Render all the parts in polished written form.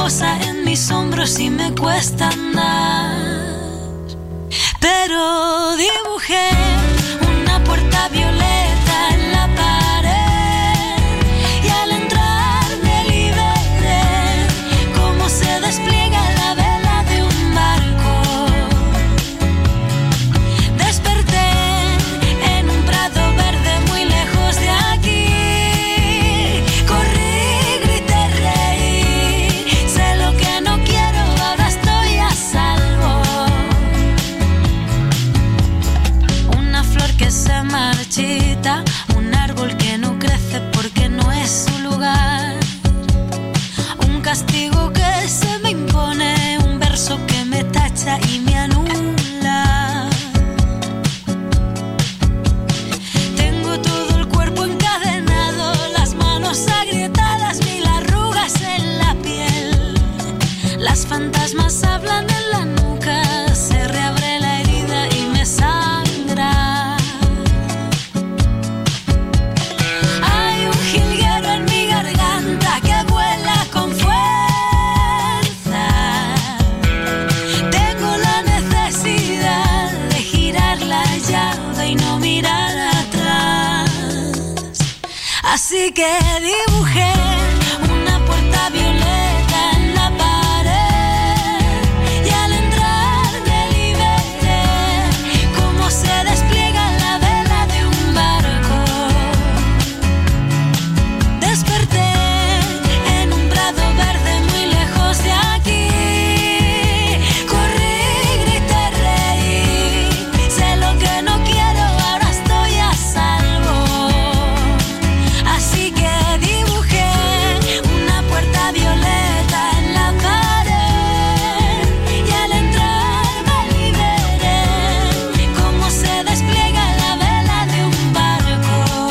posa en mis hombros y me cuesta andar. Pero dibujé una puerta violeta en la pared y al entrar me liberé cómo se despliega la vela de un barco. Desperté en un prado verde muy lejos de aquí. Corrí, grité, reí. Sé lo que no quiero, ahora estoy a salvo. Una flor que se marchita, un árbol que no crece porque no es su lugar. Un castigo que se me impone, un verso que me tacha y me anula. Tengo todo el cuerpo encadenado, las manos agrietadas, mil arrugas en la piel. Las fantasmas hablan en la nuca, se reabre la herida y me sangra. Hay un jilguero en mi garganta que vuela con fuerza. Tengo la necesidad de girar la llave y no mirar atrás. Así que dibujé una puerta violeta en la pared y al entrar me liberé cómo se despliega la vela de un barco. Desperté en un prado verde muy lejos de aquí. Corrí, grité, reí. Sé lo que no quiero, ahora estoy a salvo. Así que dibujé una puerta violeta en la pared y al entrar me liberé cómo se despliega la vela de un barco.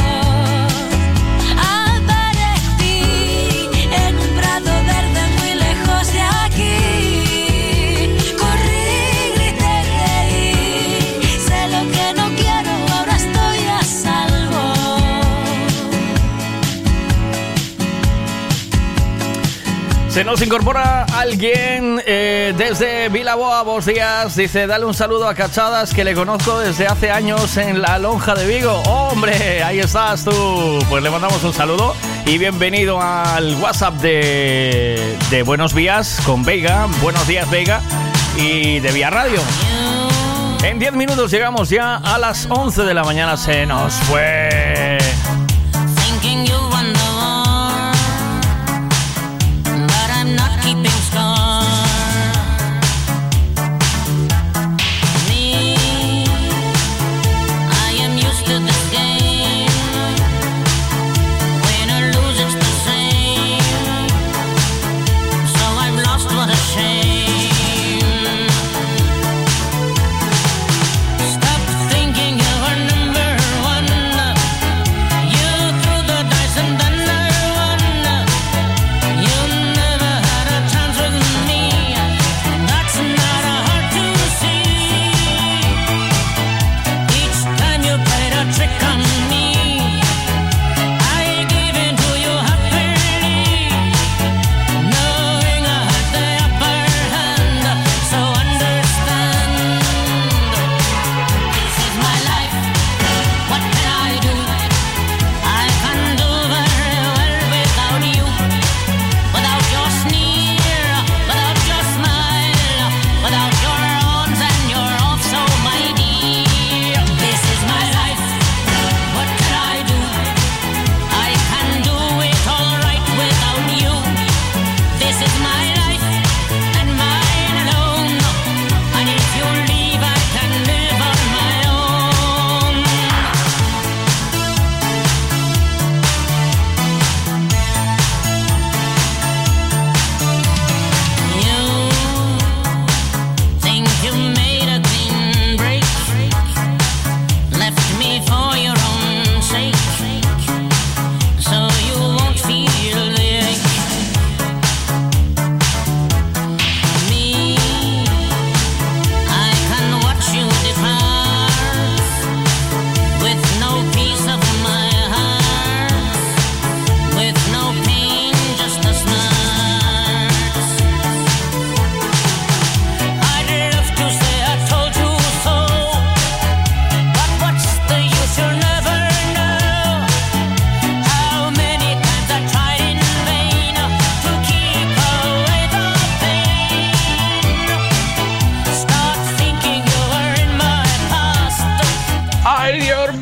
Aparecí en un prado verde muy lejos de aquí. Corrí, grité, reí. Sé lo que no quiero, ahora estoy a salvo. Se nos incorpora alguien desde Vilaboa, buenos días. Dice, dale un saludo a Cachadas, que le conozco desde hace años en la Lonja de Vigo. ¡Hombre! Ahí estás tú. Pues le mandamos un saludo y bienvenido al WhatsApp de Buenos Días con Vega. Buenos días, Vega. Y de Vía Radio. En 10 minutos llegamos ya a las 11 de la mañana. Se nos fue. Thinking you won the war, but I'm not keeping score. Me, I am used to this game. Win or lose, it's the same. So I've lost, what a shame. Stop thinking you were number one. You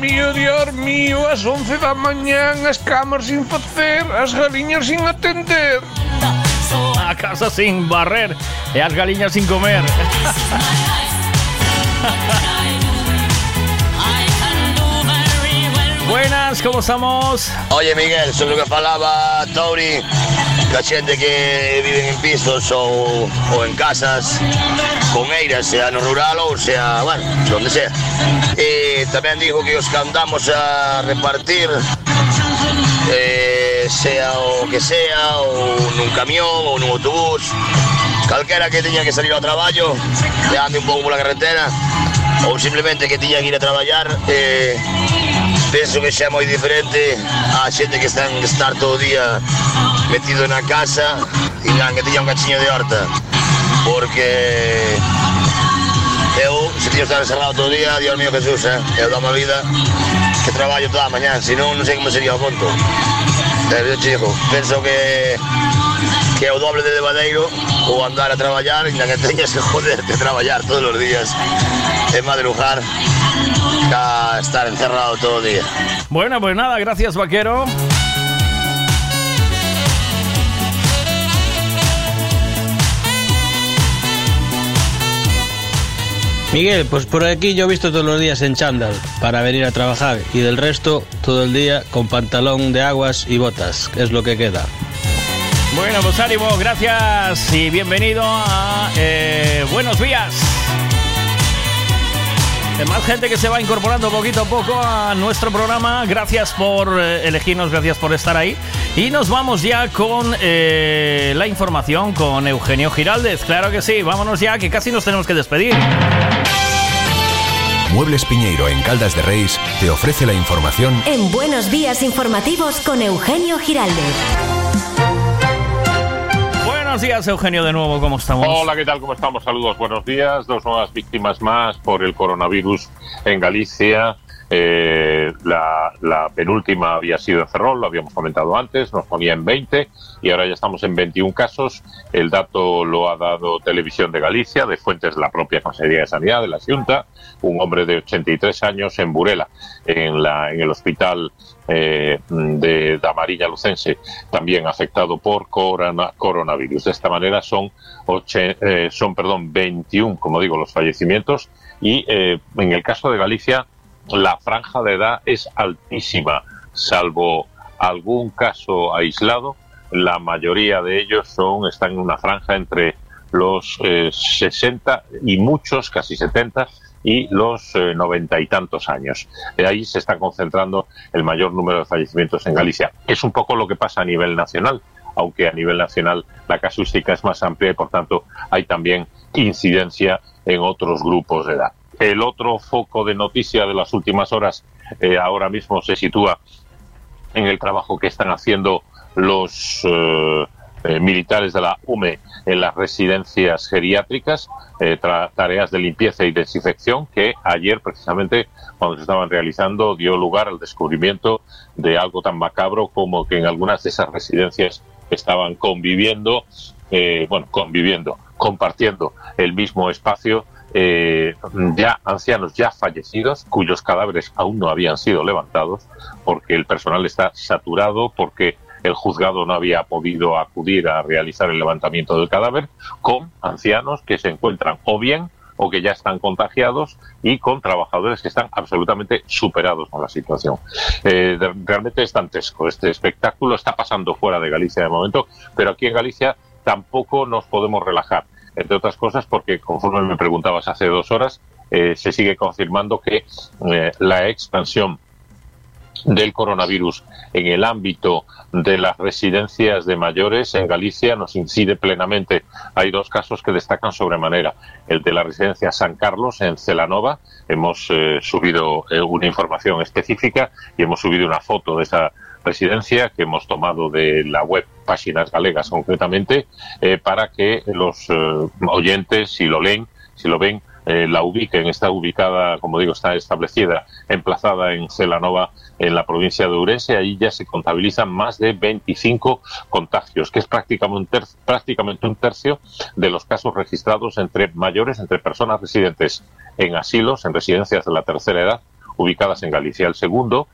Dios mío, ás 11 da mañán, as camas sin facer, as galiñas sin atender. A casa sin barrer e as galiñas sin comer. Buenas, ¿cómo estamos? Oye, Miguel, sobre lo que falaba Tauri, la xente que viven en pisos ou en casas con eiras, sea no rural ou sea, bueno, donde sea. E tamén dijo que os cantamos a repartir, sea o que sea, ou nun camión ou nun autobús, calquera que teña que salir ao traballo, que ande un pouco pola carretera, ou simplemente que tiña que ir a traballar. Penso que xa é moi diferente a xente que están estar todo o día metido na casa e que tiña un cachiño de horta, porque eu, se tiño estar encerrado todo o día, Dios mío Jesús, eu dou a vida que traballo toda a mañá, senón non sei como sería o conto. Eu te digo, penso que é o doble de levadeiro ou andar a traballar e na que teñas que joderte a traballar todos os días e madrugar a estar encerrado todo el día. Bueno, pues nada, gracias, vaquero. Miguel, pues por aquí yo he visto todos los días en chándal para venir a trabajar y del resto todo el día con pantalón de aguas y botas, es lo que queda. Bueno, pues ánimo, gracias y bienvenido a Buenos Días. Más gente que se va incorporando poquito a poco a nuestro programa. Gracias por elegirnos, gracias por estar ahí. Y nos vamos ya con la información con Eugenio Giraldez. Claro que sí, vámonos ya, que casi nos tenemos que despedir. Muebles Piñeiro en Caldas de Reis te ofrece la información en Buenos Días Informativos con Eugenio Giraldez. Buenos días, Eugenio, de nuevo, ¿cómo estamos? Hola, ¿qué tal? ¿Cómo estamos? Saludos, buenos días. 2 nuevas víctimas más por el coronavirus en Galicia. La penúltima había sido en Ferrol, lo habíamos comentado antes, nos ponía en 20 y ahora ya estamos en 21 casos. El dato lo ha dado Televisión de Galicia, de fuentes de la propia Consejería de Sanidad, de la Xunta. Un hombre de 83 años en Burela, en el hospital de Mariña Lucense, también afectado por coronavirus. De esta manera son 21, como digo, los fallecimientos y en el caso de Galicia la franja de edad es altísima, salvo algún caso aislado. La mayoría de ellos están en una franja entre los 60 y muchos, casi 70, y los 90 y tantos años. Ahí se está concentrando el mayor número de fallecimientos en Galicia. Es un poco lo que pasa a nivel nacional, aunque a nivel nacional la casuística es más amplia y por tanto hay también incidencia en otros grupos de edad. El otro foco de noticia de las últimas horas ahora mismo se sitúa en el trabajo que están haciendo los militares de la UME en las residencias geriátricas, tareas de limpieza y desinfección que ayer precisamente cuando se estaban realizando dio lugar al descubrimiento de algo tan macabro como que en algunas de esas residencias estaban compartiendo el mismo espacio ya ancianos ya fallecidos cuyos cadáveres aún no habían sido levantados porque el personal está saturado, porque el juzgado no había podido acudir a realizar el levantamiento del cadáver, con ancianos que se encuentran o bien o que ya están contagiados y con trabajadores que están absolutamente superados con la situación. Realmente es dantesco. Este espectáculo está pasando fuera de Galicia de momento, pero aquí en Galicia tampoco nos podemos relajar. Entre otras cosas porque, conforme me preguntabas hace 2 horas, se sigue confirmando que la expansión del coronavirus en el ámbito de las residencias de mayores en Galicia nos incide plenamente. Hay 2 casos que destacan sobremanera. El de la residencia San Carlos en Celanova. Hemos subido una información específica y hemos subido una foto de esa residencia que hemos tomado de la web Páxinas Galegas concretamente, para que los oyentes, si lo ven, la ubiquen. Está ubicada, como digo, está establecida, emplazada en Celanova, en la provincia de Ourense. Ahí ya se contabilizan más de 25 contagios, que es prácticamente un tercio de los casos registrados entre mayores, entre personas residentes en asilos, en residencias de la tercera edad, ubicadas en Galicia. El segundo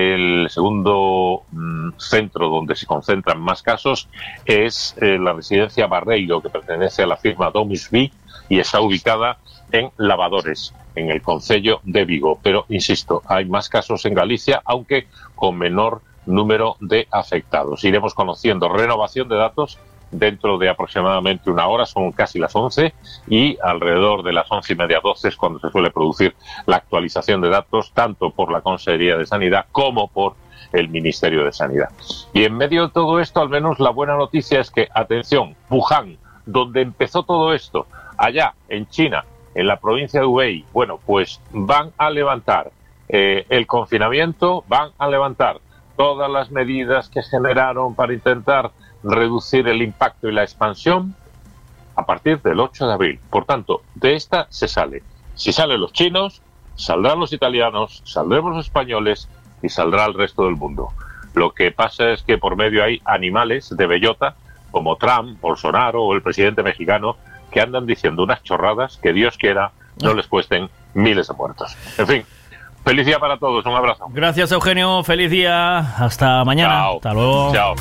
centro donde se concentran más casos es la residencia Barreiro, que pertenece a la firma Domus Vi y está ubicada en Lavadores, en el concello de Vigo. Pero, insisto, hay más casos en Galicia, aunque con menor número de afectados. Iremos conociendo renovación de datos dentro de aproximadamente una hora, son casi las 11, y alrededor de las 11:30, 12 es cuando se suele producir la actualización de datos, tanto por la Consejería de Sanidad como por el Ministerio de Sanidad. Y en medio de todo esto, al menos la buena noticia es que, atención, Wuhan, donde empezó todo esto, allá en China, en la provincia de Hubei, bueno, pues van a levantar el confinamiento, van a levantar todas las medidas que generaron para intentar reducir el impacto y la expansión a partir del 8 de abril. Por tanto, de esta se sale. Si salen los chinos, saldrán los italianos, saldremos los españoles y saldrá el resto del mundo. Lo que pasa es que por medio hay animales de bellota, como Trump, Bolsonaro o el presidente mexicano, que andan diciendo unas chorradas que Dios quiera no les cuesten miles de muertos. En fin, feliz día para todos, un abrazo. Gracias, Eugenio, feliz día, hasta mañana. Chao. Hasta luego. Chao.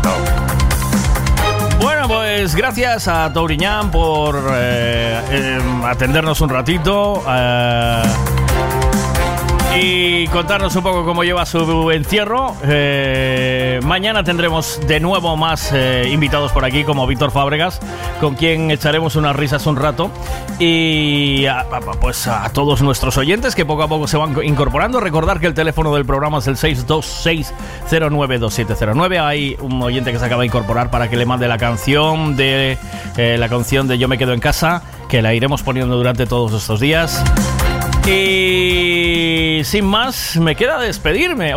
Bueno, pues gracias a Touriñán por atendernos un ratito y contarnos un poco cómo lleva su encierro. Mañana tendremos de nuevo más invitados por aquí, como Víctor Fábregas, con quien echaremos unas risas un rato. Y pues a todos nuestros oyentes que poco a poco se van incorporando, recordar que el teléfono del programa es el 626092709. Hay un oyente que se acaba de incorporar para que le mande la canción de Yo me quedo en casa, que la iremos poniendo durante todos estos días. Y sin más, me queda despedirme.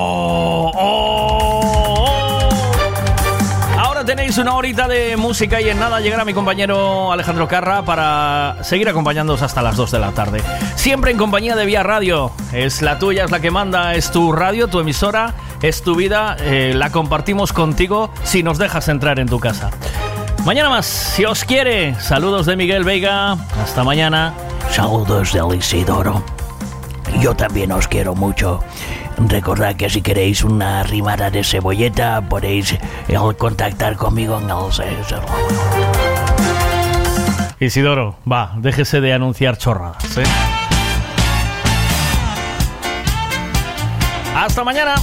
Ahora tenéis una horita de música y en nada llegará mi compañero Alejandro Carra para seguir acompañándoos hasta las 2 de la tarde. Siempre en compañía de Vía Radio. Es la tuya, es la que manda, es tu radio, tu emisora, es tu vida. La compartimos contigo si nos dejas entrar en tu casa. Mañana más, si os quiere. Saludos de Miguel Veiga. Hasta mañana. Saludos del Isidoro. Yo también os quiero mucho. Recordad que si queréis una rimada de cebolleta, podéis contactar conmigo en el... Isidoro, va, déjese de anunciar chorradas, ¿eh? Hasta mañana.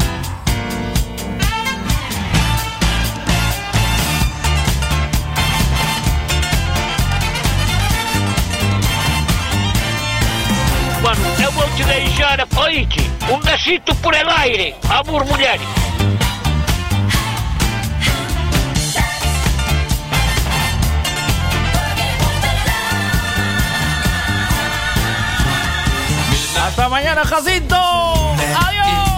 Bueno, eu vou te deixar a Paíche. Un besito por el aire. Amor, mulheres. Hasta mañana, Jacinto. Adiós.